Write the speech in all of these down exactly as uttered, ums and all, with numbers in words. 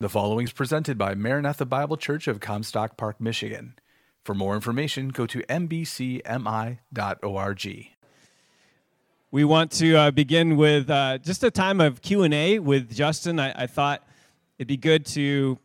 The following is presented by Maranatha Bible Church of Comstock Park, Michigan. For more information, go to m b c m i dot org. We want to uh, begin with uh, just a time of Q and A with Justin. I, I thought it'd be good to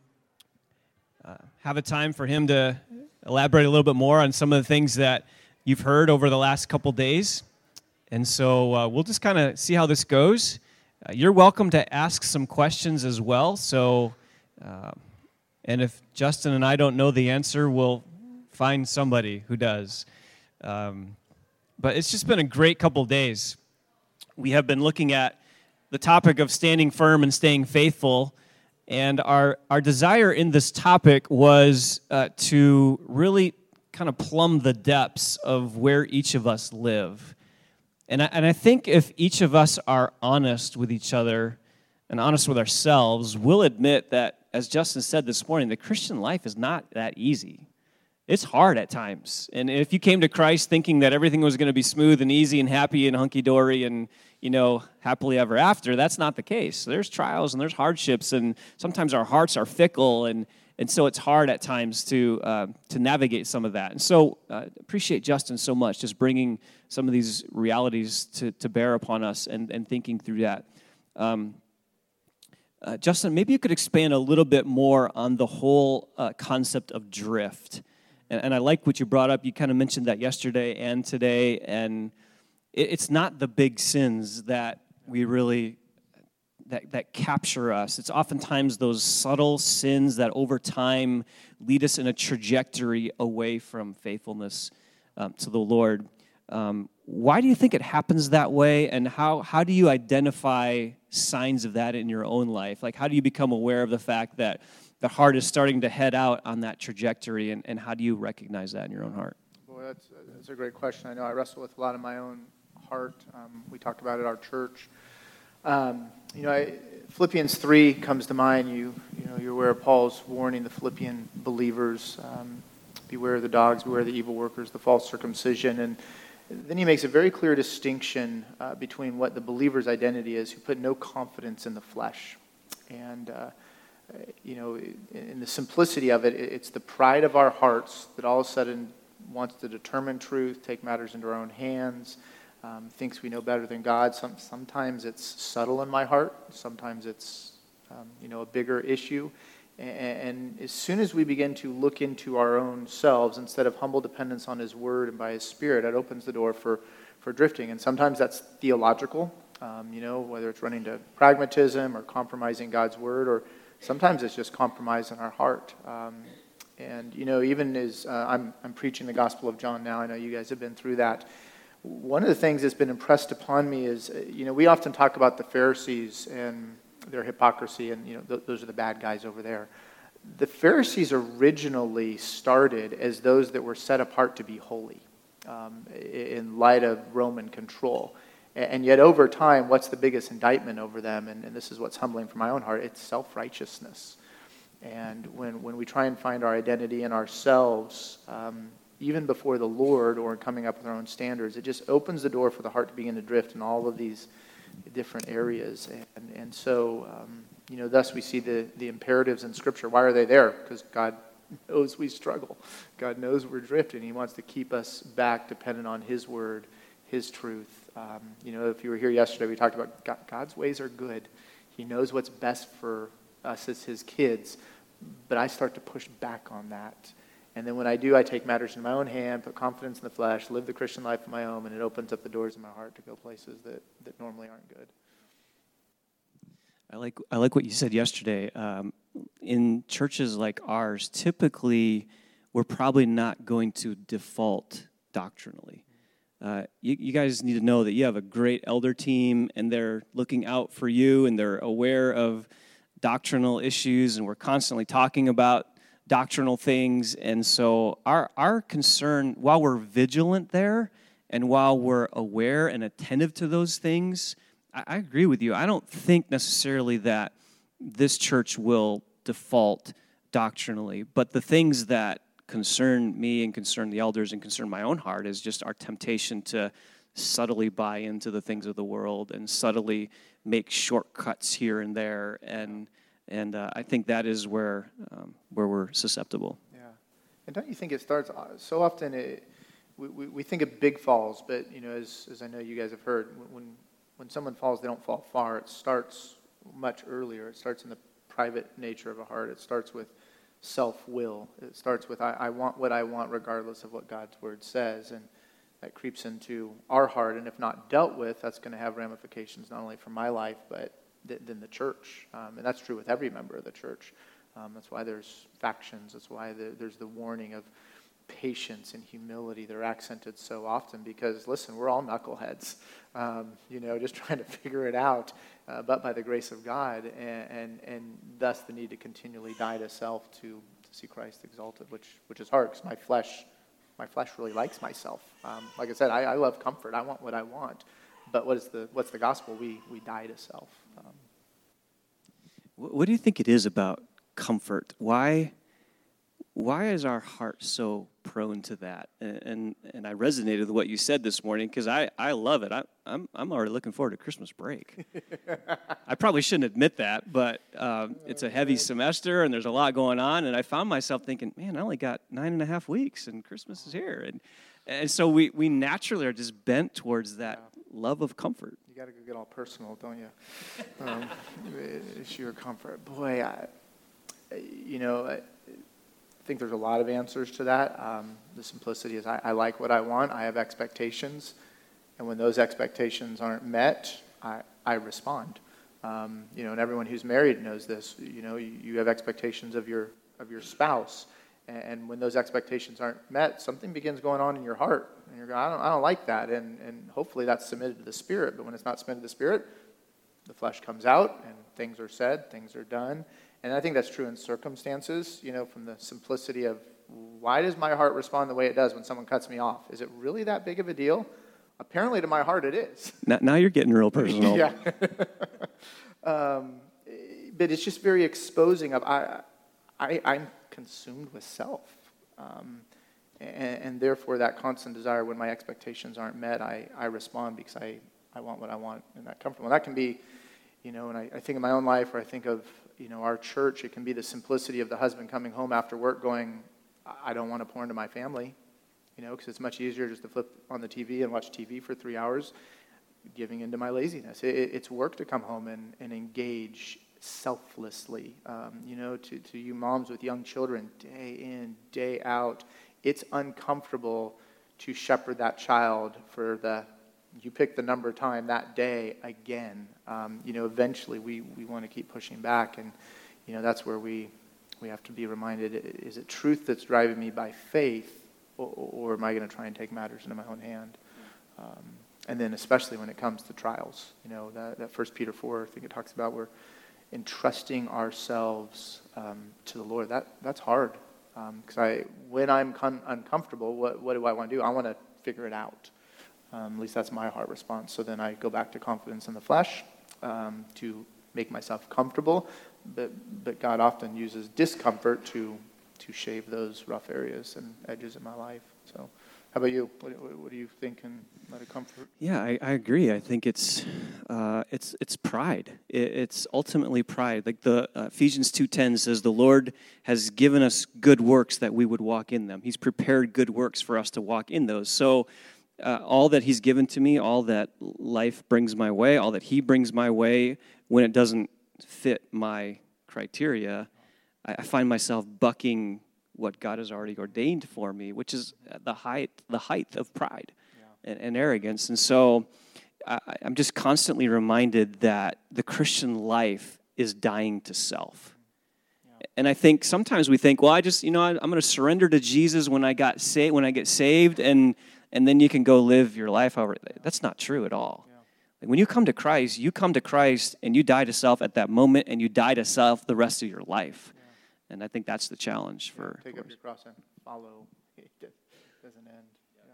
uh, have a time for him to elaborate a little bit more on some of the things that you've heard over the last couple days. And so uh, we'll just kind of see how this goes. Uh, you're welcome to ask some questions as well. So, uh, and if Justin and I don't know the answer, we'll find somebody who does. Um, but it's just been a great couple days. We have been looking at the topic of standing firm and staying faithful, and our, our desire in this topic was uh, to really kind of plumb the depths of where each of us live. And I, and I think if each of us are honest with each other and honest with ourselves, we'll admit that, as Justin said this morning, the Christian life is not that easy. It's hard at times. And if you came to Christ thinking that everything was going to be smooth and easy and happy and hunky-dory and, you know, happily ever after, that's not the case. There's trials and there's hardships, and sometimes our hearts are fickle, and and so it's hard at times to uh, to navigate some of that. And so uh, appreciate Justin so much, just bringing some of these realities to, to bear upon us and, and thinking through that. Um, uh, Justin, maybe you could expand a little bit more on the whole uh, concept of drift. And, and I like what you brought up. You kind of mentioned that yesterday and today, and it, it's not the big sins that we really That, that capture us. It's oftentimes those subtle sins that over time lead us in a trajectory away from faithfulness um, to the Lord. Um, why do you think it happens that way, and how, how do you identify signs of that in your own life? Like, how do you become aware of the fact that the heart is starting to head out on that trajectory, and, and how do you recognize that in your own heart? Boy, that's, that's a great question. I know I wrestle with a lot of my own heart. Um, we talked about it at our church. Um, you know, I, Philippians three comes to mind. You, you know, you're aware of Paul's warning the Philippian believers, um, beware of the dogs, beware of the evil workers, the false circumcision. And then he makes a very clear distinction uh, between what the believer's identity is, who put no confidence in the flesh. And, uh, you know, in the simplicity of it, it's the pride of our hearts that all of a sudden wants to determine truth, take matters into our own hands, Um, thinks we know better than God. Some, sometimes it's subtle in my heart. Sometimes it's, um, you know, a bigger issue. And, and as soon as we begin to look into our own selves instead of humble dependence on His Word and by His Spirit, it opens the door for, for drifting. And sometimes that's theological, um, you know, whether it's running to pragmatism or compromising God's Word, or sometimes it's just compromise in our heart. Um, and, you know, even as uh, I'm, I'm preaching the Gospel of John now, I know you guys have been through that. One of the things that's been impressed upon me is, you know, we often talk about the Pharisees and their hypocrisy, and, you know, th- those are the bad guys over there. The Pharisees originally started as those that were set apart to be holy um, in light of Roman control. And yet over time, what's the biggest indictment over them? And, and this is what's humbling for my own heart. It's self-righteousness. And when, when we try and find our identity in ourselves, um, even before the Lord, or coming up with our own standards, it just opens the door for the heart to begin to drift in all of these different areas. And and so, um, you know, thus we see the, the imperatives in Scripture. Why are they there? Because God knows we struggle. God knows we're drifting. He wants to keep us back dependent on His Word, His truth. Um, you know, if you were here yesterday, we talked about God, God's ways are good. He knows what's best for us as His kids. But I start to push back on that. And then when I do, I take matters in my own hand, put confidence in the flesh, live the Christian life of my own, and it opens up the doors of my heart to go places that, that normally aren't good. I like I like what you said yesterday. Um, in churches like ours, typically, we're probably not going to default doctrinally. Uh, you, you guys need to know that you have a great elder team, and they're looking out for you, and they're aware of doctrinal issues, and we're constantly talking about doctrinal things. And so our our concern, while we're vigilant there and while we're aware and attentive to those things, I, I agree with you. I don't think necessarily that this church will default doctrinally, but the things that concern me and concern the elders and concern my own heart is just our temptation to subtly buy into the things of the world and subtly make shortcuts here and there. And And uh, I think that is where um, where we're susceptible. Yeah. And don't you think it starts, uh, so often it, we, we, we think of big falls, but, you know, as, as I know you guys have heard, when, when someone falls, they don't fall far. It starts much earlier. It starts in the private nature of a heart. It starts with self-will. It starts with, I, I want what I want regardless of what God's word says. And that creeps into our heart. And if not dealt with, that's going to have ramifications not only for my life, but th- then the church. Um, and that's true with every member of the church. Um, that's why there's factions. That's why the, there's the warning of patience and humility. They're accented so often because, listen, we're all knuckleheads, um, you know, just trying to figure it out, uh, but by the grace of God, and, and and thus the need to continually die to self to, to see Christ exalted, which which is hard because my flesh, my flesh really likes myself. Um, like I said, I, I love comfort. I want what I want, but what is the what's the gospel? We we die to self. Um, what do you think it is about comfort? Why? Why is our heart so prone to that? And and, and I resonated with what you said this morning because I, I love it. I, I'm I'm already looking forward to Christmas break. I probably shouldn't admit that, but um, it's a heavy semester and there's a lot going on. And I found myself thinking, man, I only got nine and a half weeks and Christmas is here. And and so we, we naturally are just bent towards that yeah. love of comfort. You got to go get all personal, don't you? um, issue of comfort. Boy, I, you know, I, I think there's a lot of answers to that. Um, the simplicity is I, I like what I want. I have expectations. And when those expectations aren't met, I, I respond. Um, you know, and everyone who's married knows this. You know, you, you have expectations of your of your spouse. And, and when those expectations aren't met, something begins going on in your heart. And you're going, I don't, I don't like that. And, and hopefully that's submitted to the Spirit. But when it's not submitted to the Spirit, the flesh comes out and things are said, things are done. And I think that's true in circumstances, you know, from the simplicity of why does my heart respond the way it does when someone cuts me off? Is it really that big of a deal? Apparently to my heart it is. Now, now you're getting real personal. yeah. um, but it's just very exposing of, I, I, I'm consumed with self. Um, and, and therefore that constant desire when my expectations aren't met, I, I respond because I, I want what I want and that comfortable. And that can be, you know, and I, I think of my own life or I think of, you know, our church, it can be the simplicity of the husband coming home after work going, I don't want to pour into my family, you know, because it's much easier just to flip on the T V and watch T V for three hours, giving into my laziness. It, it's work to come home and, and engage selflessly, um, you know, to, to you moms with young children, day in, day out. It's uncomfortable to shepherd that child for the you pick the number of time that day again. Um, you know, eventually we, we want to keep pushing back, and you know that's where we we have to be reminded: is it truth that's driving me by faith, or, or am I going to try and take matters into my own hand? Um, and then, especially when it comes to trials, you know, that that First Peter four, I think it talks about we're entrusting ourselves um, to the Lord. That that's hard because um, I when I'm con- uncomfortable, what what do I want to do? I want to figure it out. Um, at least that's my heart response. So then I go back to confidence in the flesh um, to make myself comfortable. But but God often uses discomfort to to shave those rough areas and edges in my life. So how about you? What, what, what do you think in light of comfort? Yeah, I, I agree. I think it's uh, it's it's pride. It, it's ultimately pride. Like the uh, Ephesians two ten says, the Lord has given us good works that we would walk in them. He's prepared good works for us to walk in those. So Uh, all that he's given to me, all that life brings my way, all that he brings my way, when it doesn't fit my criteria, I, I find myself bucking what God has already ordained for me, which is the height, the height of pride yeah. and, and arrogance. And so I, I'm just constantly reminded that the Christian life is dying to self. Yeah. And I think sometimes we think, well, I just, you know, I, I'm going to surrender to Jesus when I got saved, when I get saved, and and then you can go live your life however. That's not true at all. Yeah. Like when you come to Christ, you come to Christ and you die to self at that moment, and you die to self the rest of your life. Yeah. And I think that's the challenge for. Yeah, take for up your cross and follow. It doesn't end.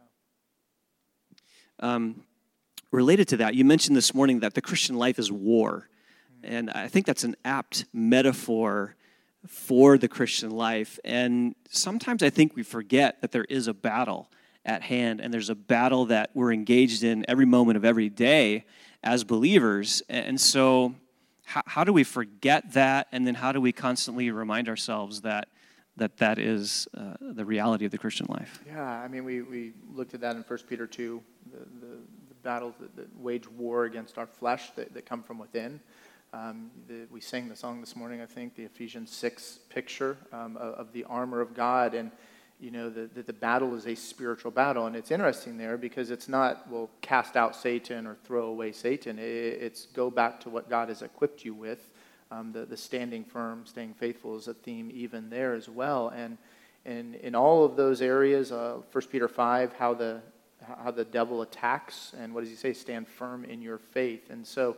Yeah. Um, related to that, you mentioned this morning that the Christian life is war, mm-hmm. and I think that's an apt metaphor for the Christian life. And sometimes I think we forget that there is a battle at hand, and there's a battle that we're engaged in every moment of every day as believers. And so how, how do we forget that, and then how do we constantly remind ourselves that that that is uh, the reality of the Christian life? Yeah, I mean, we, we looked at that in First Peter two, the, the, the battles that, that wage war against our flesh that, that come from within. Um, the, we sang the song this morning, I think, the Ephesians six picture um, of, of the armor of God, and you know, the, the, the battle is a spiritual battle. And it's interesting there because it's not, well, cast out Satan or throw away Satan. It, it's go back to what God has equipped you with. Um, the, the standing firm, staying faithful is a theme even there as well. And, and in all of those areas, uh, First Peter five, how the, how the devil attacks, and what does he say? Stand firm in your faith. And so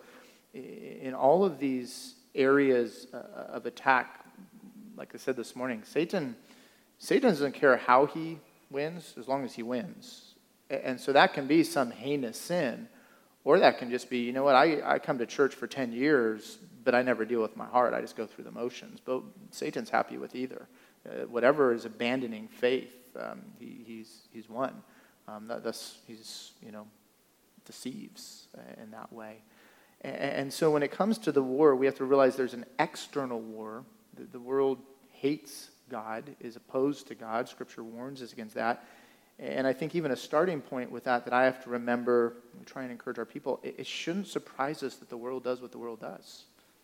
in all of these areas uh, of attack, like I said this morning, Satan, Satan doesn't care how he wins as long as he wins. And so that can be some heinous sin, or that can just be, you know what, I, I come to church for ten years, but I never deal with my heart. I just go through the motions. But Satan's happy with either. Uh, whatever is abandoning faith, um, he, he's he's won. Um, that, that's he's you know deceives in that way. And, and so when it comes to the war, we have to realize there's an external war. The, the world hates God, is opposed to God. Scripture warns us against that. And I think even a starting point with that that I have to remember, we try and encourage our people, it, it shouldn't surprise us that the world does what the world does.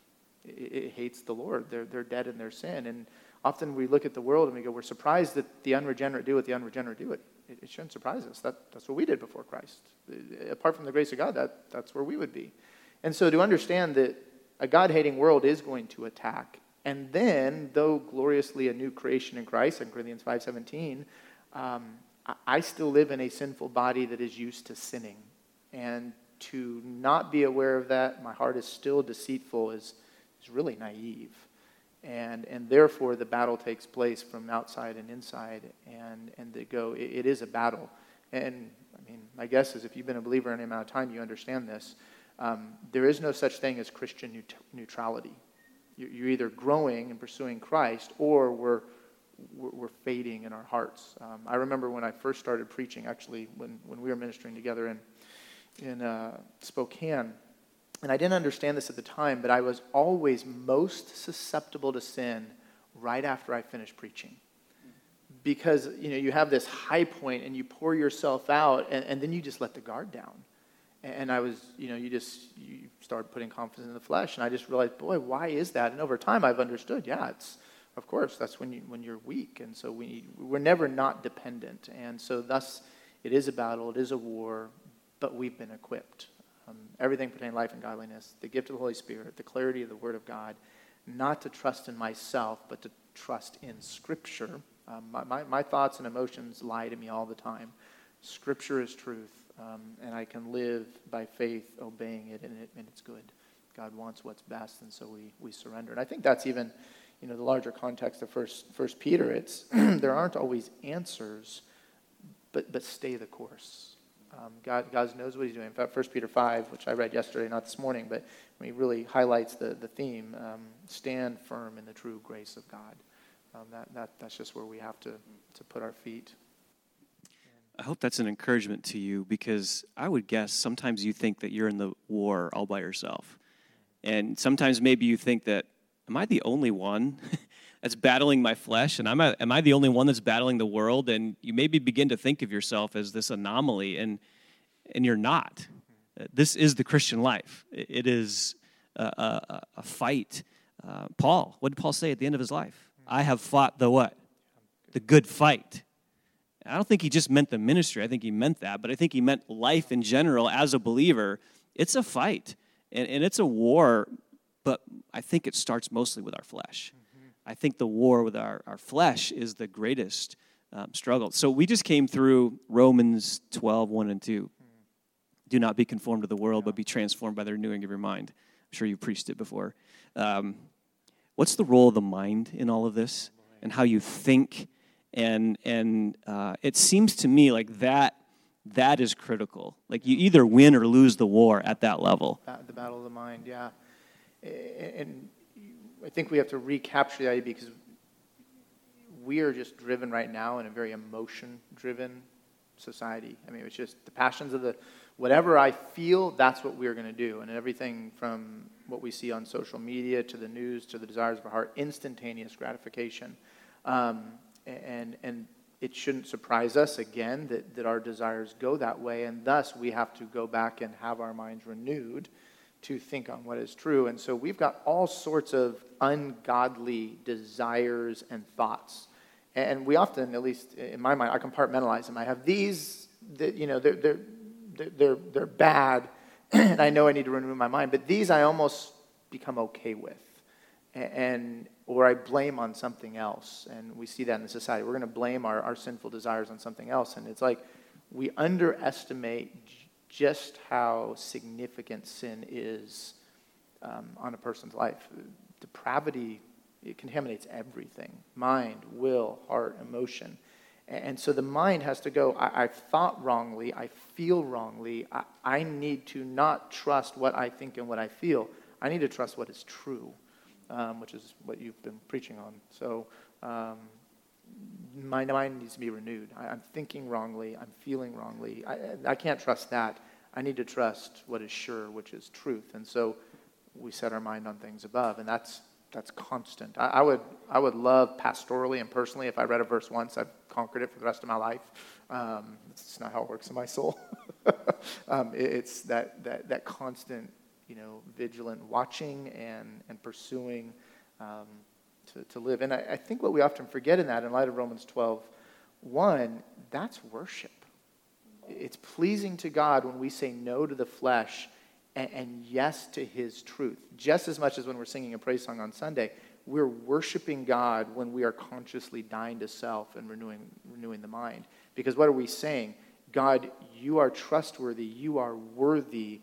It, it hates the Lord. They're, they're dead in their sin. And often we look at the world and we go, we're surprised that the unregenerate do what the unregenerate do. It, it, it shouldn't surprise us. That, that's what we did before Christ. Apart from the grace of God, that, that's where we would be. And so to understand that a God-hating world is going to attack, and then, though gloriously a new creation in Christ, Second Corinthians five seventeen, um, I still live in a sinful body that is used to sinning. And to not be aware of that, my heart is still deceitful, is, is really naive. And and therefore, the battle takes place from outside and inside, and, and they go, it, it is a battle. And, I mean, my guess is if you've been a believer any amount of time, you understand this. Um, there is no such thing as Christian neut- neutrality. You're either growing and pursuing Christ, or we're we're fading in our hearts. Um, I remember when I first started preaching, actually, when, when we were ministering together in in uh, Spokane, and I didn't understand this at the time, but I was always most susceptible to sin right after I finished preaching, because you know you have this high point and you pour yourself out, and, and then you just let the guard down. And I was, you know, you just, you start putting confidence in the flesh. And I just realized, boy, why is that? And over time I've understood, yeah, it's, of course, that's when, you, when you're weak. And so we, we're never not dependent. And so thus, it is a battle, it is a war, but we've been equipped. Um, everything pertaining to life and godliness, the gift of the Holy Spirit, the clarity of the Word of God, not to trust in myself, but to trust in Scripture. Um, my, my, my thoughts and emotions lie to me all the time. Scripture is truth. Um, and I can live by faith, obeying it, and, it, and it's good. God wants what's best, and so we we surrender. And I think that's even, you know, the larger context of First First Peter. It's there aren't always answers, but but stay the course. Um, God God knows what He's doing. In fact, First Peter five, which I read yesterday, not this morning, but He really highlights the the theme: um, stand firm in the true grace of God. Um, that that that's just where we have to to put our feet. I hope that's an encouragement to you, because I would guess sometimes you think that you're in the war all by yourself. And sometimes maybe you think that, am I the only one that's battling my flesh? And am I, am I the only one that's battling the world? And you maybe begin to think of yourself as this anomaly, and and you're not. This is the Christian life. It is a, a, a fight. Uh, Paul, what did Paul say at the end of his life? I have fought the what? The good fight. I don't think he just meant the ministry. I think he meant that, but I think he meant life in general as a believer. It's a fight, and, and it's a war, but I think it starts mostly with our flesh. Mm-hmm. I think the war with our, our flesh is the greatest um, struggle. So we just came through Romans twelve, one and two. Mm-hmm. Do not be conformed to the world, yeah. but be transformed by the renewing of your mind. I'm sure you preached it before. Um, what's the role of the mind in all of this, and how you think? And and uh, it seems to me like that that is critical. Like you either win or lose the war at that level. The battle of the mind, yeah. And I think we have to recapture the idea, because we are just driven right now in a very emotion-driven society. I mean, it's just the passions of the Whatever I feel, that's what we're going to do. And everything from what we see on social media to the news to the desires of our heart, instantaneous gratification. Um, and and it shouldn't surprise us, again, that, that our desires go that way. And thus, we have to go back and have our minds renewed to think on what is true. And so we've got all sorts of ungodly desires and thoughts. And we often, at least in my mind, I compartmentalize them. I have these that, you know, they're, they're, they're, they're bad, and I know I need to renew my mind. But these I almost become okay with. And or I blame on something else. And we see that in the society. We're going to blame our, our sinful desires on something else. And it's like we underestimate j- just how significant sin is um, on a person's life. Depravity, it contaminates everything. Mind, will, heart, emotion. And so the mind has to go, I, I've thought wrongly, I feel wrongly, I, I need to not trust what I think and what I feel. I need to trust what is true. Um, which is what you've been preaching on. So um, my mind needs to be renewed. I, I'm thinking wrongly. I'm feeling wrongly. I, I can't trust that. I need to trust what is sure, which is truth. And so we set our mind on things above, and that's that's constant. I, I would I would love pastorally and personally, if I read a verse once, I've conquered it for the rest of my life. Um, it's not how it works in my soul. um, it, it's that that that constant, you know, vigilant watching and, and pursuing um, to, to live. And I, I think what we often forget in that, in light of Romans twelve one, that's worship. It's pleasing to God when we say no to the flesh and, and yes to his truth. Just as much as when we're singing a praise song on Sunday, we're worshiping God when we are consciously dying to self and renewing, renewing the mind. Because what are we saying? God, you are trustworthy. You are worthy.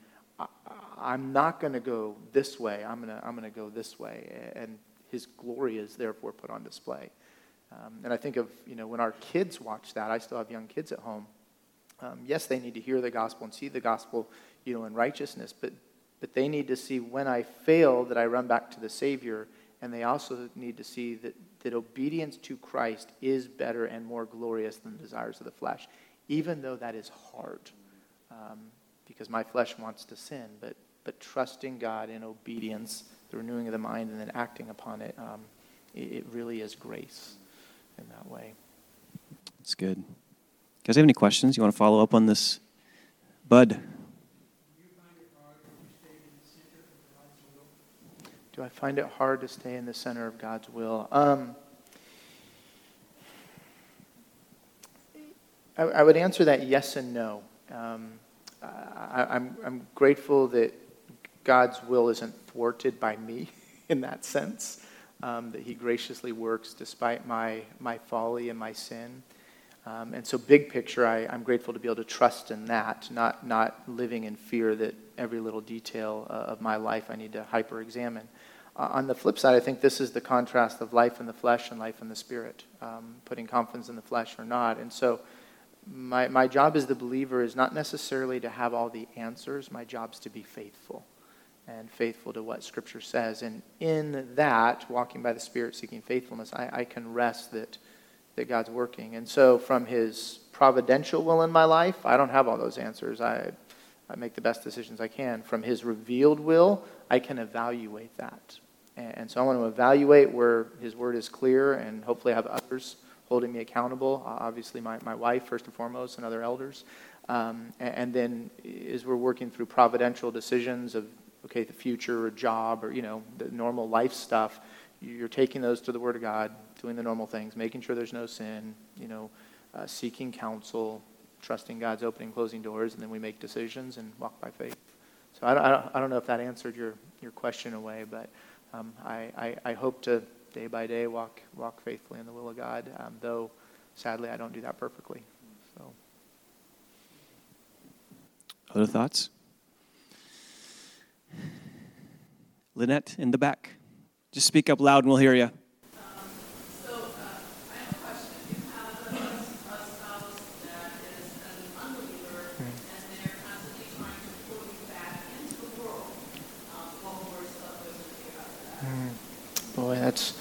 I'm not going to go this way. I'm going to I'm going to go this way, and his glory is therefore put on display. Um, and I think of, you know, when our kids watch that. I still have young kids at home. Um, yes, they need to hear the gospel and see the gospel, you know, in righteousness, but but they need to see when I fail that I run back to the Savior, and they also need to see that that obedience to Christ is better and more glorious than the desires of the flesh, even though that is hard. Um, because my flesh wants to sin, but but trusting God in obedience, the renewing of the mind, and then acting upon it, um, it, it really is grace in that way. That's good. You guys have any questions? You want to follow up on this? Bud? Do I find it hard to stay in the center of God's will? Um, I, I would answer that yes and no. Um, I, I'm, I'm grateful that God's will isn't thwarted by me in that sense, um, that he graciously works despite my, my folly and my sin. Um, and so big picture, I, I'm grateful to be able to trust in that, not, not living in fear that every little detail uh, of my life I need to hyper-examine. Uh, on the flip side, I think this is the contrast of life in the flesh and life in the spirit, um, putting confidence in the flesh or not. And so My my job as the believer is not necessarily to have all the answers. My job is to be faithful and faithful to what Scripture says. And in that, walking by the Spirit, seeking faithfulness, I, I can rest that, that God's working. And so from his providential will in my life, I don't have all those answers. I, I make the best decisions I can. From his revealed will, I can evaluate that. And, and so I want to evaluate where his word is clear and hopefully have others holding me accountable, uh, obviously my, my wife first and foremost and other elders. Um, and, and then as we're working through providential decisions of, okay, the future or job or, you know, the normal life stuff, you're taking those to the Word of God, doing the normal things, making sure there's no sin, you know, uh, seeking counsel, trusting God's opening and closing doors, and then we make decisions and walk by faith. So I don't, I don't, I don't know if that answered your, your question away, but um, I, I, I hope to day by day walk walk faithfully in the will of God, um, though sadly I don't do that perfectly. So, Other thoughts? Lynette in the back. Just speak up loud and we'll hear you. Boy, that's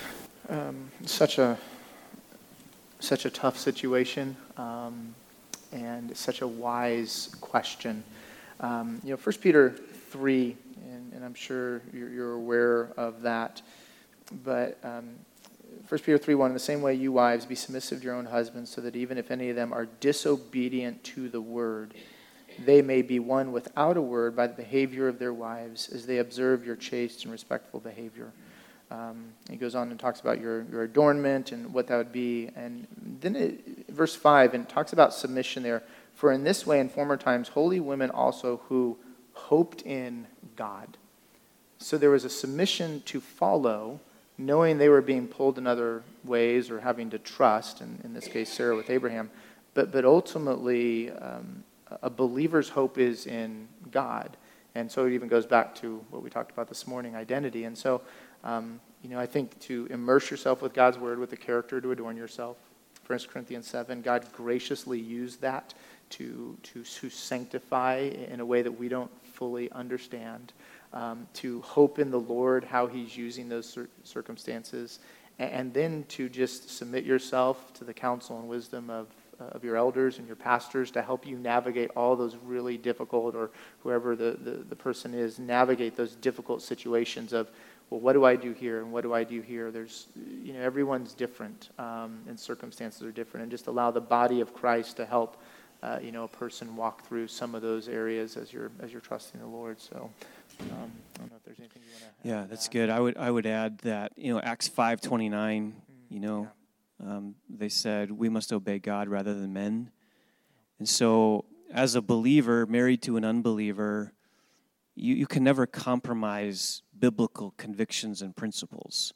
um, such a such a tough situation, um, and it's such a wise question. Um, you know, First Peter three, and, and I'm sure you're, you're aware of that, but um, First Peter three one, in the same way, you wives, be submissive to your own husbands, so that even if any of them are disobedient to the word, they may be won without a word by the behavior of their wives, as they observe your chaste and respectful behavior. Um, he goes on and talks about your, your adornment and what that would be. And then it, verse five, and it talks about submission there. For in this way, in former times, holy women also who hoped in God. So there was a submission to follow, knowing they were being pulled in other ways or having to trust, and in this case, Sarah with Abraham. But, but ultimately, um, a believer's hope is in God. And so it even goes back to what we talked about this morning, identity. And so, um, you know, I think to immerse yourself with God's word, with the character to adorn yourself. First Corinthians seven, God graciously used that to, to, to sanctify in a way that we don't fully understand. Um, to hope in the Lord, how he's using those cir- circumstances. And, and then to just submit yourself to the counsel and wisdom of of your elders and your pastors to help you navigate all those really difficult, or whoever the, the, the person is, navigate those difficult situations of, well, what do I do here and what do I do here? There's, you know, everyone's different um, and circumstances are different, and just allow the body of Christ to help, uh, you know, a person walk through some of those areas as you're as you're trusting the Lord. So um, I don't know if there's anything you want to add. Yeah, that's good. I would I would add that, you know, Acts five twenty-nine, you know, Yeah. Um, they said, we must obey God rather than men. And so, as a believer married to an unbeliever, you, you can never compromise biblical convictions and principles.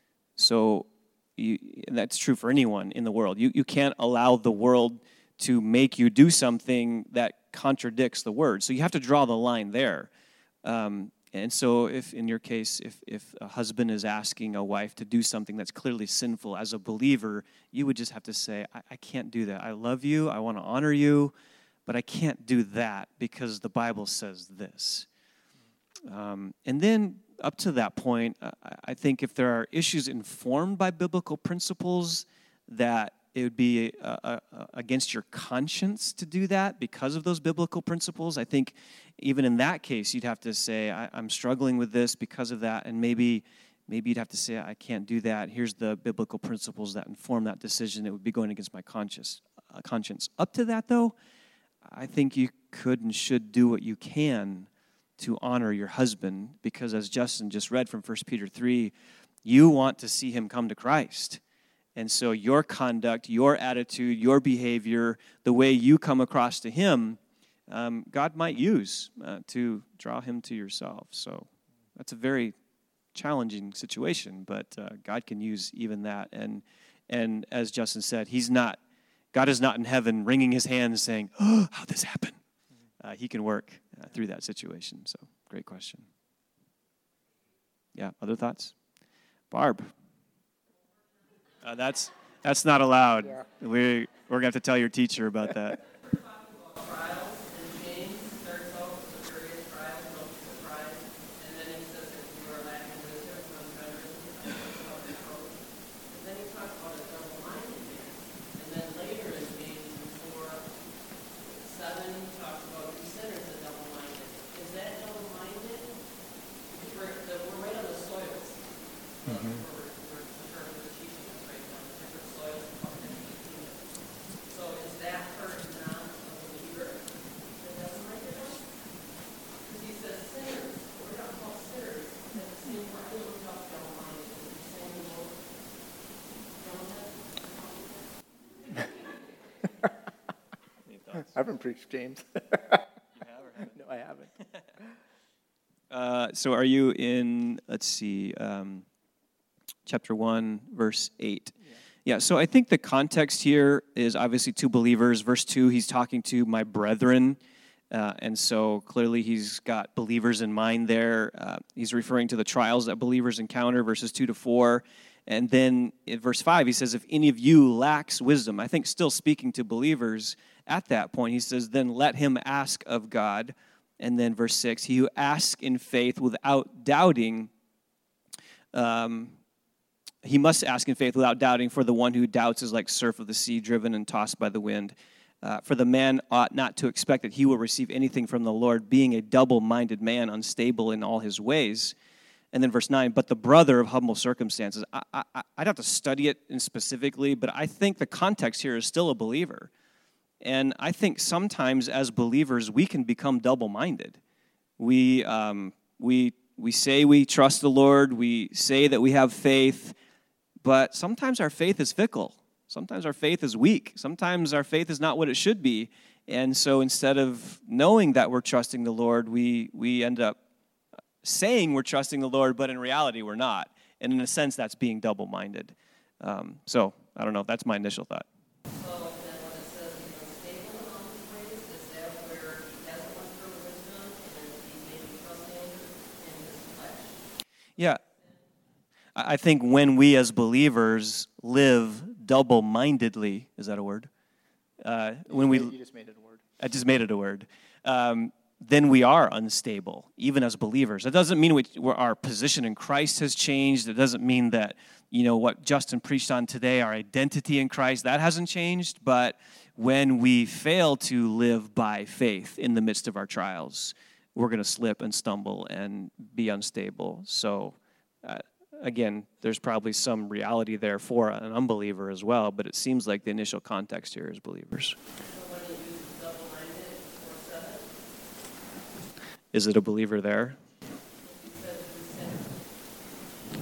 So, you, and that's true for anyone in the world. You, you can't allow the world to make you do something that contradicts the word. So, you have to draw the line there. Um, And so if, in your case, if, if a husband is asking a wife to do something that's clearly sinful, as a believer, you would just have to say, I, I can't do that. I love you, I want to honor you, but I can't do that because the Bible says this. Um, and then up to that point, uh, I think if there are issues informed by biblical principles, that it would be uh, uh, against your conscience to do that because of those biblical principles. I think even in that case, you'd have to say, I, I'm struggling with this because of that, and maybe maybe you'd have to say, I can't do that. Here's the biblical principles that inform that decision. It would be going against my conscience. Uh, conscience. Up to that, though, I think you could and should do what you can to honor your husband, because as Justin just read from First Peter three, you want to see him come to Christ. And so your conduct, your attitude, your behavior, the way you come across to him, um, God might use uh, to draw him to yourself. So that's a very challenging situation, but uh, God can use even that. And and as Justin said, he's not, God is not in heaven wringing his hands saying, oh, how'd this happen? Uh, he can work uh, through that situation. So great question. Yeah, other thoughts? Barb. Uh, that's that's not allowed. Yeah. We we're gonna have to tell your teacher about that. We're talking about trials, and James starts out with the various trials, don't be surprised, and then he says if you are lacking wisdom, come better than and then he talks about a double-minded man, and then later in James four seven he talks about two sinners and double-minded. Is that double-minded? Because we're, the, we're right on the soils. Mm-hmm. I haven't preached, James. You have or haven't? No, I haven't. Uh, so are you in, let's see, um, chapter one, verse eight. Yeah. yeah, so I think the context here is obviously two believers. Verse two, he's talking to my brethren. Uh, and so clearly he's got believers in mind there. Uh, he's referring to the trials that believers encounter, verses two to four. And then in verse five, he says, if any of you lacks wisdom, I think still speaking to believers at that point, he says, then let him ask of God. And then verse six, he who asks in faith without doubting, um, he must ask in faith without doubting, for the one who doubts is like surf of the sea, driven and tossed by the wind. Uh, for the man ought not to expect that he will receive anything from the Lord, being a double-minded man, unstable in all his ways. And then verse nine, but the brother of humble circumstances. I, I, I'd have to study it in specifically, but I think the context here is still a believer. And I think sometimes as believers, we can become double-minded. We, um, we, we say we trust the Lord, we say that we have faith, but sometimes our faith is fickle. Sometimes our faith is weak. Sometimes our faith is not what it should be. And so instead of knowing that we're trusting the Lord, we, we end up saying we're trusting the Lord, but in reality we're not. And in a sense, that's being double-minded. Um, so, I don't know. That's my initial thought. So then when it says he's unstable in all his ways, is that where he hasn't went through wisdom and he's maybe trusting in his flesh? Yeah. I I think when we as believers live double-mindedly, is that a word? Uh, when we, You just made it a word. I just made it a word. Um, then we are unstable, even as believers. That doesn't mean we, our position in Christ has changed. It doesn't mean that, you know, what Justin preached on today, our identity in Christ, that hasn't changed. But when we fail to live by faith in the midst of our trials, we're going to slip and stumble and be unstable. So, uh, again, there's probably some reality there for an unbeliever as well, but it seems like the initial context here is believers. So when he uses double-minded or seven, Is it a believer there? he says he's a sinner.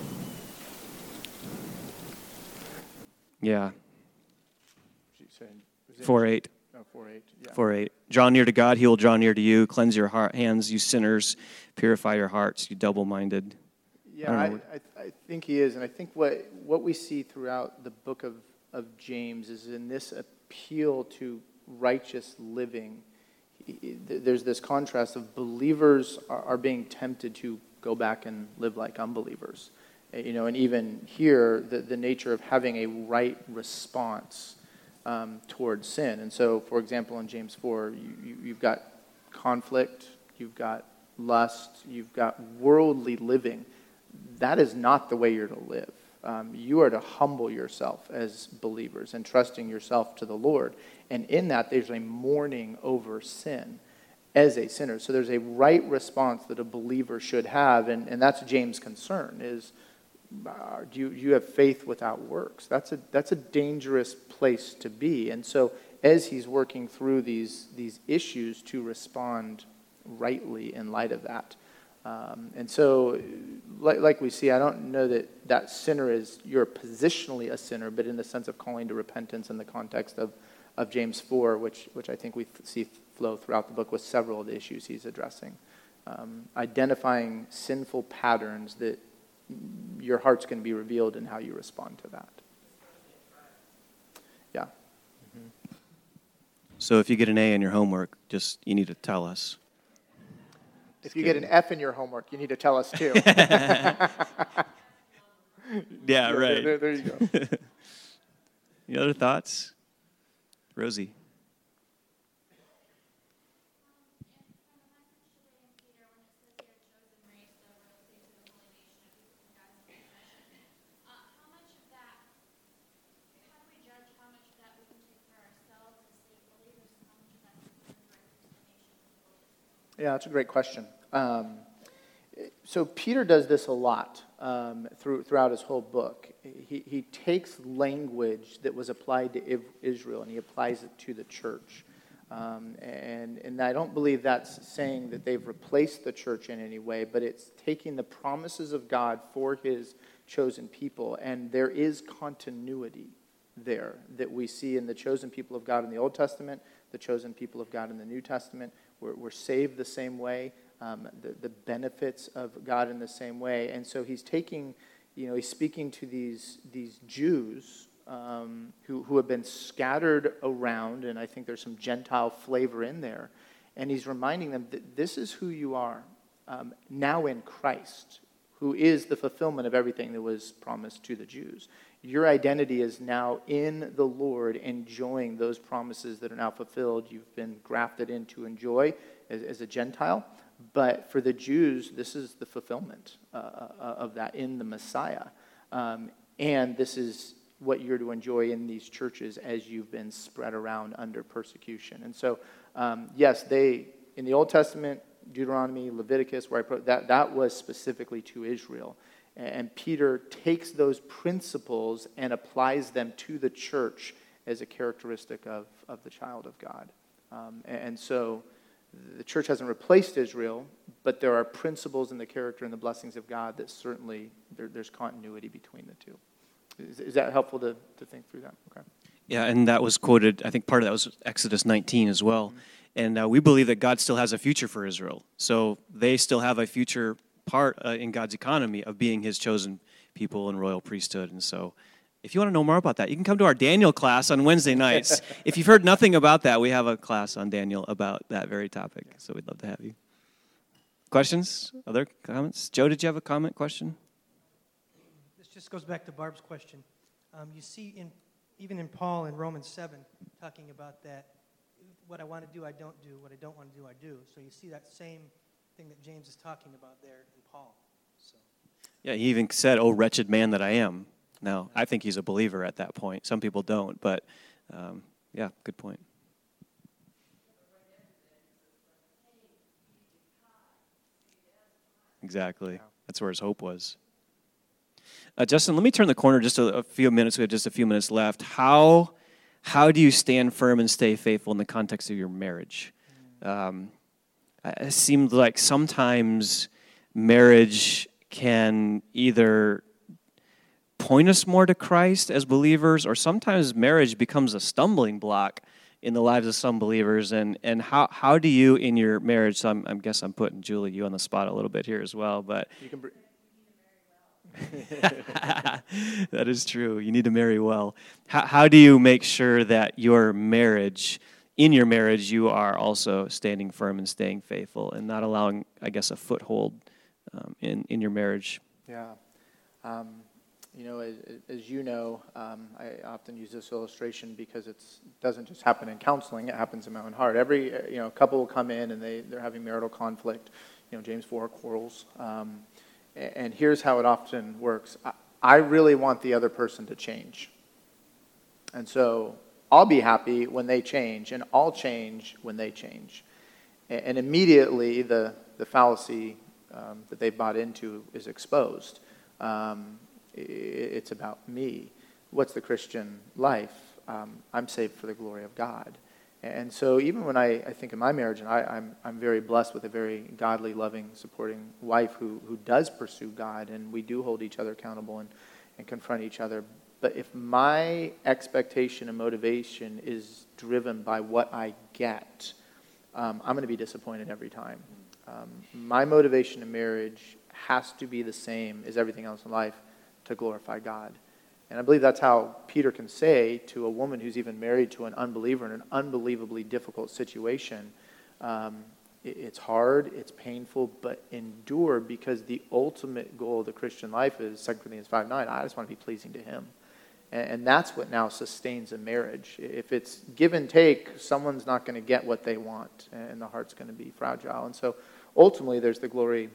Yeah, She's saying, was it- four eight. No, four eight. Yeah. four eight. Draw near to God, he will draw near to you. Cleanse your heart, hands, you sinners. Purify your hearts, you double-minded. Yeah, I I, don't know. I, I think he is, and I think what what we see throughout the book of, of James is in this appeal to righteous living. he- he- There's this contrast of believers are, are being tempted to go back and live like unbelievers, Uh, you know, and even here the the nature of having a right response um, towards sin. And so, for example, in James four, you, you, you've got conflict, you've got lust, you've got worldly living. That is not the way you're to live. Um, you are to humble yourself as believers and trusting yourself to the Lord. And in that, there's a mourning over sin as a sinner. So there's a right response that a believer should have, and, and that's James' concern, is uh, do you, do you have faith without works? That's a, that's a dangerous place to be. And so as he's working through these, these issues to respond rightly in light of that, Um, and so, like, like we see, I don't know that that sinner is, you're positionally a sinner, but in the sense of calling to repentance in the context of, of James four, which, which I think we see flow throughout the book with several of the issues he's addressing. Um, identifying sinful patterns that your heart's going to be revealed in how you respond to that. Yeah. So if you get an A in your homework, just you need to tell us. If you get an F in your homework, you need to tell us too. Yeah, There- right. There, there you go. Any other thoughts? Rosie. Yeah, that's a great question. Um, so Peter does this a lot um, through, throughout his whole book. He, he takes language that was applied to Israel and he applies it to the church. Um, and, and I don't believe that's saying that they've replaced the church in any way, but it's taking the promises of God for his chosen people. And there is continuity there that we see in the chosen people of God in the Old Testament, the chosen people of God in the New Testament. We're, we're saved the same way, um, the, the benefits of God in the same way. And so he's taking, you know, he's speaking to these, these Jews um, who, who have been scattered around, and I think there's some Gentile flavor in there. And he's reminding them that this is who you are um, now in Christ, who is the fulfillment of everything that was promised to the Jews. Your identity is now in the Lord, enjoying those promises that are now fulfilled. You've been grafted in to enjoy as, as a Gentile. But for the Jews, this is the fulfillment uh, of that in the Messiah. Um, and this is what you're to enjoy in these churches as you've been spread around under persecution. And so, um, yes, they, in the Old Testament, Deuteronomy, Leviticus, where I put that, that was specifically to Israel. And Peter takes those principles and applies them to the church as a characteristic of, of the child of God. Um, and so the church hasn't replaced Israel, but there are principles in the character and the blessings of God that certainly there, there's continuity between the two. Is, is that helpful to, to think through that? Okay. Yeah, and that was quoted, I think part of that was Exodus nineteen as well. Mm-hmm. And uh, we believe that God still has a future for Israel. So they still have a future part uh, in God's economy of being his chosen people and royal priesthood. And so if you want to know more about that, you can come to our Daniel class on Wednesday nights. If you've heard nothing about that, we have a class on Daniel about that very topic. So we'd love to have you. Questions? Other comments? Joe, did you have a comment, question? This just goes back to Barb's question. Um, you see, in even in Paul in Romans seven, talking about that, what I want to do, I don't do. What I don't want to do, I do. So you see that same thing that James is talking about there in Paul. So. Yeah, he even said, "Oh, wretched man that I am." Now, I think he's a believer at that point. Some people don't, but um, yeah, good point. Exactly. That's where his hope was. Uh, Justin, let me turn the corner just a, a few minutes. We have just a few minutes left. How how do you stand firm and stay faithful in the context of your marriage? Um, it seems like sometimes marriage can either point us more to Christ as believers, or sometimes marriage becomes a stumbling block in the lives of some believers. And and how how do you in your marriage? So I'm, I guess I'm putting Julie you on the spot a little bit here as well, but You can. Br- that is true. You need to marry well. How, how do you make sure that your marriage, in your marriage, you are also standing firm and staying faithful and not allowing, I guess, a foothold um, in, in your marriage? Yeah. Um, you know, as, as you know, um, I often use this illustration because it doesn't just happen in counseling, it happens in my own heart. Every, you know, couple will come in and they, they're having marital conflict. You know, James four, quarrels. Um, And here's how it often works. I really want the other person to change. And so I'll be happy when they change, and I'll change when they change. And immediately the, the fallacy um, that they bought into is exposed. Um, it's about me. What's the Christian life? Um, I'm saved for the glory of God. And so even when I, I think of my marriage, and I, I'm, I'm very blessed with a very godly, loving, supporting wife who, who does pursue God, and we do hold each other accountable and, and confront each other. But if my expectation and motivation is driven by what I get, um, I'm going to be disappointed every time. Um, my motivation in marriage has to be the same as everything else in life, to glorify God. And I believe that's how Peter can say to a woman who's even married to an unbeliever in an unbelievably difficult situation, um, it, it's hard, it's painful, but endure, because the ultimate goal of the Christian life is Second Corinthians five nine. I just want to be pleasing to him. And, and that's what now sustains a marriage. If it's give and take, someone's not going to get what they want, and the heart's going to be fragile. And so ultimately there's the glory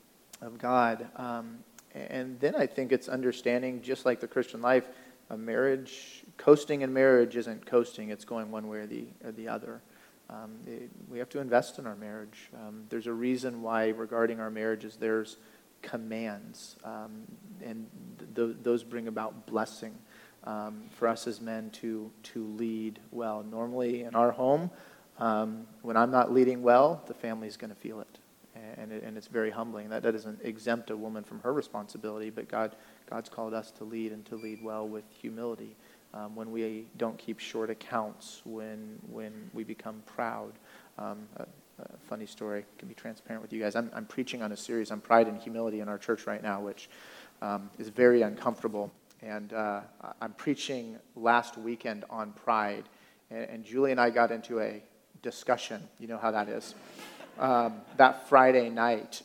of God. Um, And then I think it's understanding, just like the Christian life, a marriage, coasting in marriage isn't coasting, it's going one way or the, or the other. Um, it, we have to invest in our marriage. Um, there's a reason why regarding our marriages there's commands, um, and th- those bring about blessing um, for us as men to, to lead well. Normally in our home, um, when I'm not leading well, the family's going to feel it. And, it, and it's very humbling. That, that doesn't exempt a woman from her responsibility, but God, God's called us to lead, and to lead well with humility. Um, when we don't keep short accounts, when when we become proud. Um, a, a funny story, I can be transparent with you guys. I'm, I'm preaching on a series on pride and humility in our church right now, which um, is very uncomfortable. And uh, I'm preaching last weekend on pride, and, and Julie and I got into a discussion. You know how that is. Um, that Friday night,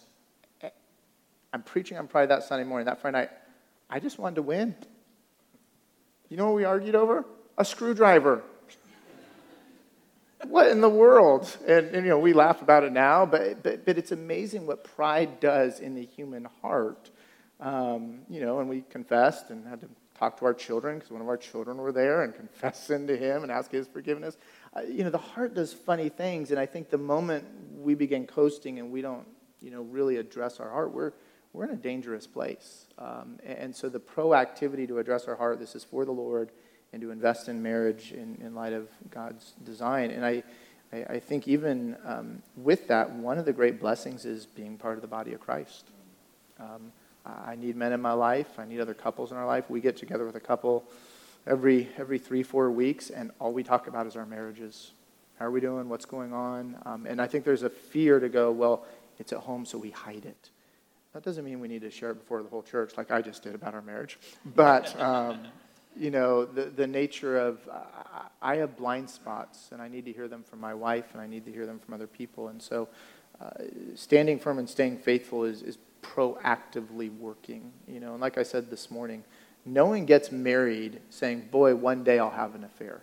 I'm preaching on pride that Sunday morning. That Friday night, I just wanted to win. You know what we argued over? A screwdriver. What in the world? And, and you know, we laugh about it now, but, but but it's amazing what pride does in the human heart. Um, you know, and we confessed and had to talk to our children, because one of our children were there, and confess sin to him and ask his forgiveness. Uh, you know, the heart does funny things, and I think the moment we begin coasting and we don't, you know, really address our heart, we're we're in a dangerous place. Um, and, and so the proactivity to address our heart, this is for the Lord, and to invest in marriage in, in light of God's design. And I, I, I think even um, with that, one of the great blessings is being part of the body of Christ. Um, I need men in my life. I need other couples in our life. We get together with a couple every every three, four weeks, and all we talk about is our marriages. How are we doing? What's going on? Um, and I think there's a fear to go, well, it's at home, so we hide it. That doesn't mean we need to share it before the whole church like I just did about our marriage. But, um, you know, the, the nature of, uh, I have blind spots, and I need to hear them from my wife, and I need to hear them from other people. And so uh, standing firm and staying faithful is, is proactively working. You know, and like I said this morning, no one gets married saying, boy, one day I'll have an affair.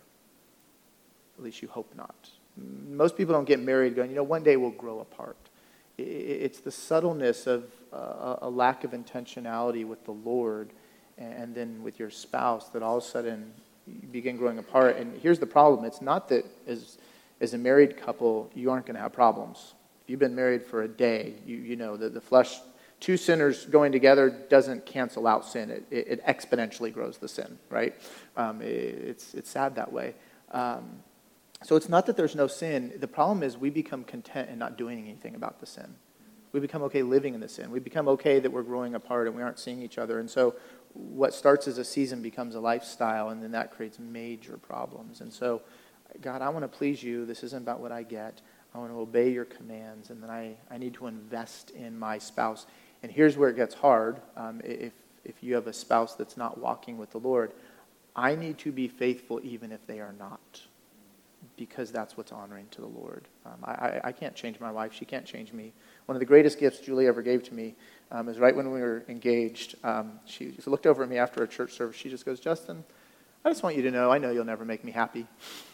At least you hope not. Most people don't get married going, you know, one day we'll grow apart. It's the subtleness of uh, a lack of intentionality with the Lord and then with your spouse that all of a sudden you begin growing apart. And here's the problem. It's not that as as a married couple, you aren't going to have problems. If you've been married for a day, you you know that the flesh, two sinners going together doesn't cancel out sin. It, it, it exponentially grows the sin, right? Um, it, it's, it's sad that way. Um, So it's not that there's no sin. The problem is we become content in not doing anything about the sin. We become okay living in the sin. We become okay that we're growing apart and we aren't seeing each other. And so what starts as a season becomes a lifestyle, and then that creates major problems. And so, God, I want to please you. This isn't about what I get. I want to obey your commands, and then I, I need to invest in my spouse. And here's where it gets hard. Um, if, if you have a spouse that's not walking with the Lord, I need to be faithful even if they are not, because that's what's honoring to the Lord. Um, I, I, I can't change my wife. She can't change me. One of the greatest gifts Julie ever gave to me um, is right when we were engaged. Um, she just looked over at me after a church service. She just goes, Justin, I just want you to know, I know you'll never make me happy.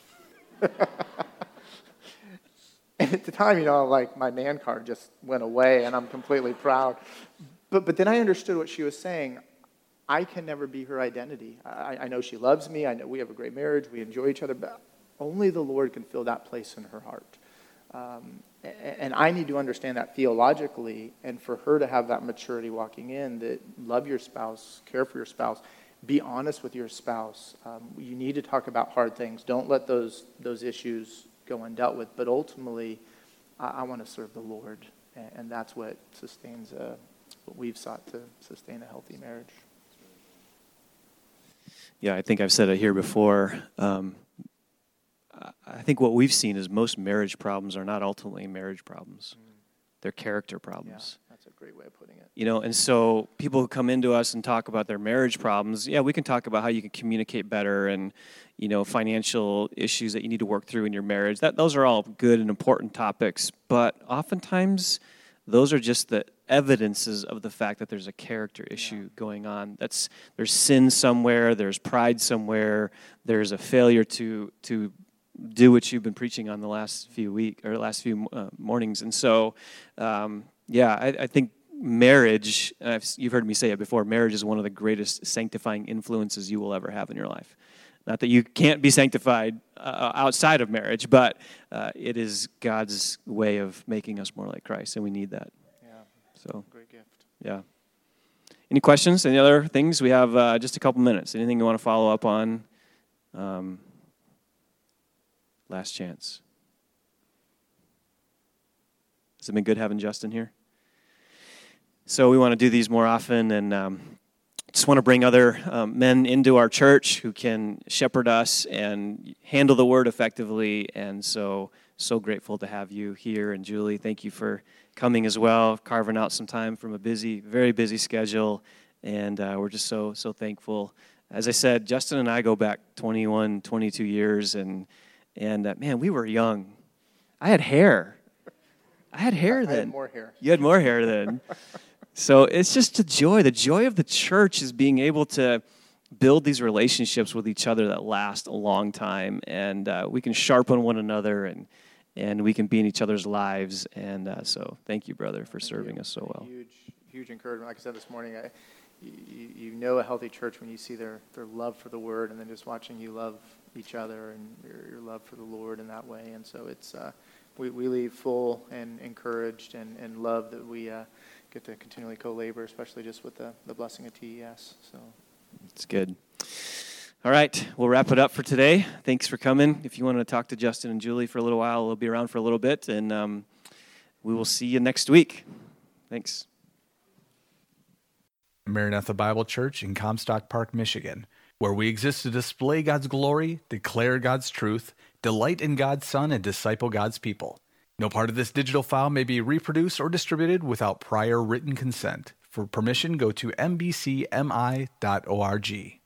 And at the time, you know, like my man card just went away, and I'm completely proud. But but then I understood what she was saying. I can never be her identity. I, I know she loves me. I know we have a great marriage. We enjoy each other, but only the Lord can fill that place in her heart. Um, and I need to understand that theologically, and for her to have that maturity walking in, that love your spouse, care for your spouse, be honest with your spouse. Um, you need to talk about hard things. Don't let those those issues go undealt with. But ultimately, I, I want to serve the Lord, and, and that's what sustains a, what we've sought to sustain a healthy marriage. Yeah, I think I've said it here before. Um, I think what we've seen is most marriage problems are not ultimately marriage problems. Mm. They're character problems. Yeah, that's a great way of putting it. You know, and so people who come into us and talk about their marriage problems, yeah, we can talk about how you can communicate better and, you know, financial issues that you need to work through in your marriage. That those are all good and important topics, but oftentimes those are just the evidences of the fact that there's a character issue yeah. going on. That's there's sin somewhere, there's pride somewhere, there's a failure to to do what you've been preaching on the last few week or last few uh, mornings. And so, um, yeah, I, I think marriage, I've, you've heard me say it before, marriage is one of the greatest sanctifying influences you will ever have in your life. Not that you can't be sanctified uh, outside of marriage, but uh, it is God's way of making us more like Christ, and we need that. Yeah. So, great gift. Yeah. Any questions? Any other things? We have uh, just a couple minutes. Anything you want to follow up on? Um, Last chance. Has it been good having Justin here? So we want to do these more often, and um, just want to bring other um, men into our church who can shepherd us and handle the word effectively. And so, so grateful to have you here. And Julie, thank you for coming as well, carving out some time from a busy, very busy schedule. And uh, we're just so, so thankful. As I said, Justin and I go back twenty-one, twenty-two years, and And, uh, man, we were young. I had hair. I had hair then. I had more hair. You had more hair then. So it's just a joy. The joy of the church is being able to build these relationships with each other that last a long time. And uh, we can sharpen one another, and and we can be in each other's lives. And uh, so thank you, brother, for serving us so well. Huge, huge encouragement. Like I said this morning, I, you, you know a healthy church when you see their, their love for the Word, and then just watching you love each other and your, your love for the Lord in that way. And so it's uh, we, we leave full and encouraged and, and love that we uh, get to continually co-labor, especially just with the, the blessing of T E S. So it's good. All right, we'll wrap it up for today. Thanks for coming. If you want to talk to Justin and Julie for a little while, we'll be around for a little bit, and um, we will see you next week. Thanks. Maranatha Bible Church in Comstock Park, Michigan, where we exist to display God's glory, declare God's truth, delight in God's Son, and disciple God's people. No part of this digital file may be reproduced or distributed without prior written consent. For permission, go to m b c m i dot org.